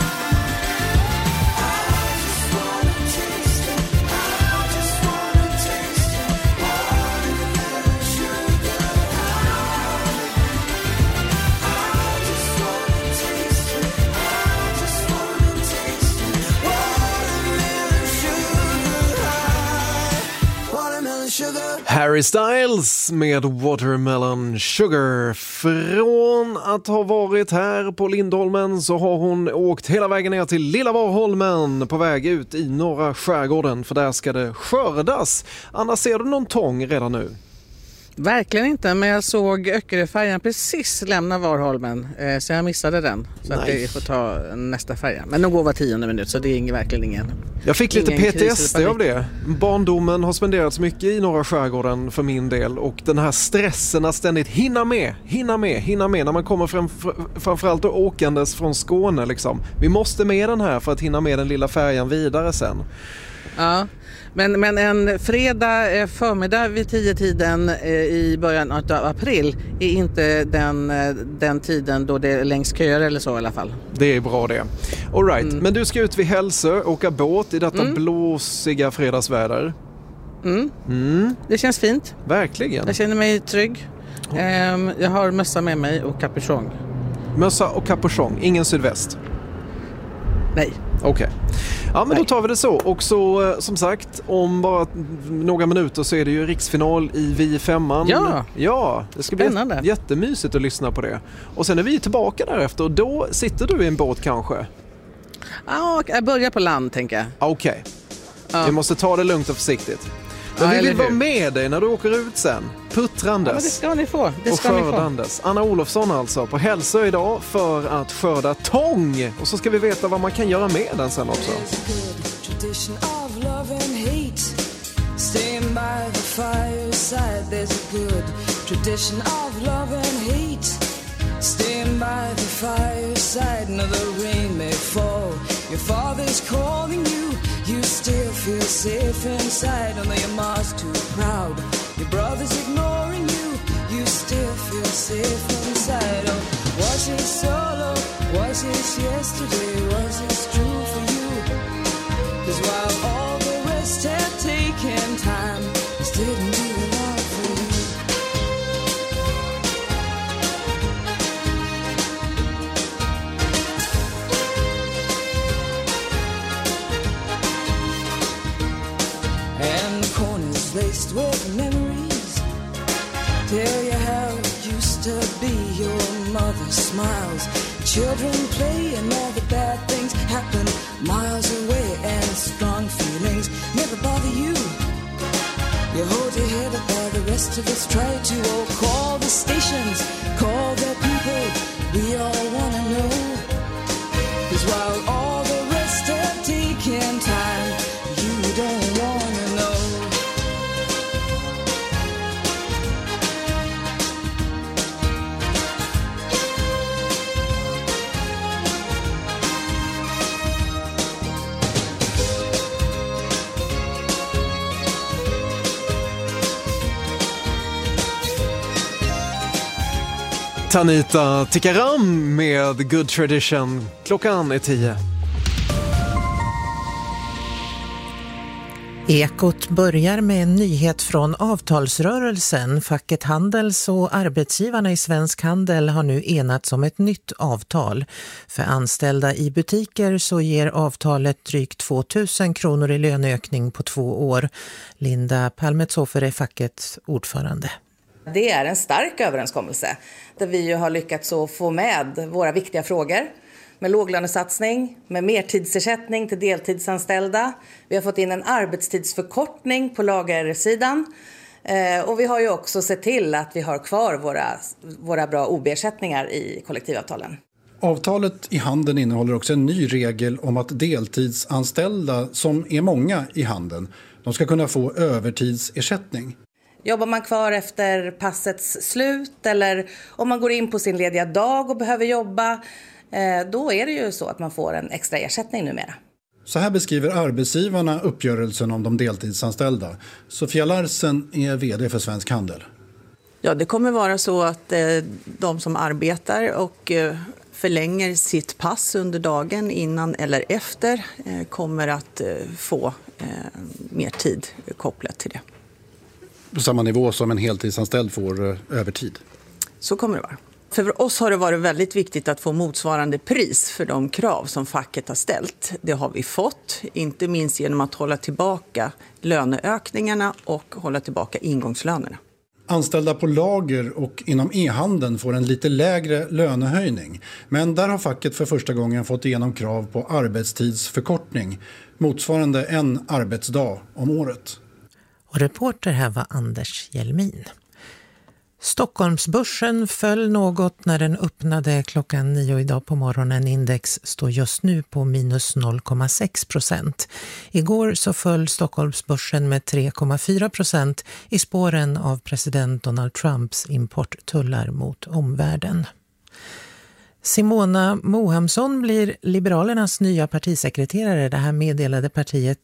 I just wanna taste it, I just wanna taste it, watermelon sugar high. I just wanna taste it, I just wanna taste it, watermelon sugar high, watermelon sugar. Harry Styles med Watermelon Sugar. Från att ha varit här på Lindholmen så har hon åkt hela vägen ner till Lilla Varholmen på väg ut i norra skärgården, för där ska det skördas. Anna, ser du någon tång redan nu? Verkligen inte, men jag såg Öckeröfärjan precis lämna Varholmen, eh, så jag missade den. Så att Nej. jag får ta nästa färja. Men de går var tionde minut, så det är ingen, verkligen ingen. Jag fick lite ingen P T S D kris av det. Barndomen har spenderats mycket i norra skärgården för min del, och den här stressen att ständigt hinna med, hinna med, hinna med när man kommer fram, framförallt då åkandes från Skåne liksom. Vi måste med den här för att hinna med den lilla färjan vidare sen. Ja, men, men en fredag eh, förmiddag vid tio tiden eh, i början av april är inte den, eh, den tiden då det är längs köer eller så i alla fall. Det är bra det. All right. Mm. Men du ska ut vid Hälsö, åka båt i detta Mm. blåsiga fredagsväder. Mm. Mm. Det känns fint. Verkligen. Jag känner mig trygg. Ehm, jag har mössa med mig och kapuschong. Mössa och kapuschong, ingen sydväst? Nej. Okej. Okay. Ja, men då tar vi det så. Och så som sagt, om bara några minuter så är det ju riksfinal i V femman. Ja. Ja, det ska Spännande. bli jättemysigt att lyssna på det. Och sen är vi tillbaka därefter och då sitter du i en båt kanske? Ja, jag börjar på land tänker jag. Okej. Okay. Ja. Vi måste ta det lugnt och försiktigt. Men Ja, vi vill eller vara hur? med dig när du åker ut sen. Puttrandes. Ja, men det ska ni få. Det och ska ni få. skördandes. Anna Olofsson alltså på Hälsö idag för att skörda tång. Och så ska vi veta vad man kan göra med den sen också. Tradition of love and hate, staying by the fireside. There's a good tradition of love and hate, staying by the fireside. Now the rain may fall, your father's calling you, you still feel feel safe inside, and though your mom's too proud, your brother's ignoring you, you still feel safe inside. Oh, was it solo? Was it yesterday? Was it true for you? 'Cause while all the rest had taken time, this didn't do a lot for you. And corners laced with memories tell you how it used to be. Your mother smiles, children play, and all the bad things happen miles away. And strong feelings never bother you. You hold your head up while the rest of us try to. Oh, call the stations, call the people, we all wanna know. 'Cause while all the rest have taken time, you don't wanna know. Tanita Tikaram med Good Tradition. Klockan är tio. Ekot börjar med en nyhet från avtalsrörelsen. Facket Handels och arbetsgivarna i Svensk Handel har nu enats om ett nytt avtal. För anställda i butiker så ger avtalet drygt tvåtusen kronor i löneökning på två år. Linda Palmetsofer är fackets ordförande. Det är en stark överenskommelse där vi ju har lyckats att få med våra viktiga frågor med låglönesatsning, med mertidsersättning till deltidsanställda. Vi har fått in en arbetstidsförkortning på lagersidan och vi har ju också sett till att vi har kvar våra, våra bra O B-ersättningar i kollektivavtalen. Avtalet i handeln innehåller också en ny regel om att deltidsanställda, som är många i handeln, de ska kunna få övertidsersättning. Jobbar man kvar efter passets slut eller om man går in på sin lediga dag och behöver jobba, då är det ju så att man får en extra ersättning numera. Så här beskriver arbetsgivarna uppgörelsen om de deltidsanställda. Sofia Larsen är vd för Svensk Handel. Ja, det kommer vara så att de som arbetar och förlänger sitt pass under dagen innan eller efter kommer att få mer tid kopplat till det. På samma nivå som en heltidsanställd får övertid? Så kommer det vara. För oss har det varit väldigt viktigt att få motsvarande pris för de krav som facket har ställt. Det har vi fått, inte minst genom att hålla tillbaka löneökningarna och hålla tillbaka ingångslönerna. Anställda på lager och inom e-handeln får en lite lägre lönehöjning. Men där har facket för första gången fått igenom krav på arbetstidsförkortning, motsvarande en arbetsdag om året. Och reporter här var Anders Hjelmin. Stockholmsbörsen föll något när den öppnade klockan nio idag på morgonen. Index står just nu på minus noll komma sex procent. Igår så föll Stockholmsbörsen med tre komma fyra procent i spåren av president Donald Trumps importtullar mot omvärlden. Simona Mohamsson blir Liberalernas nya partisekreterare. Det här meddelade partiet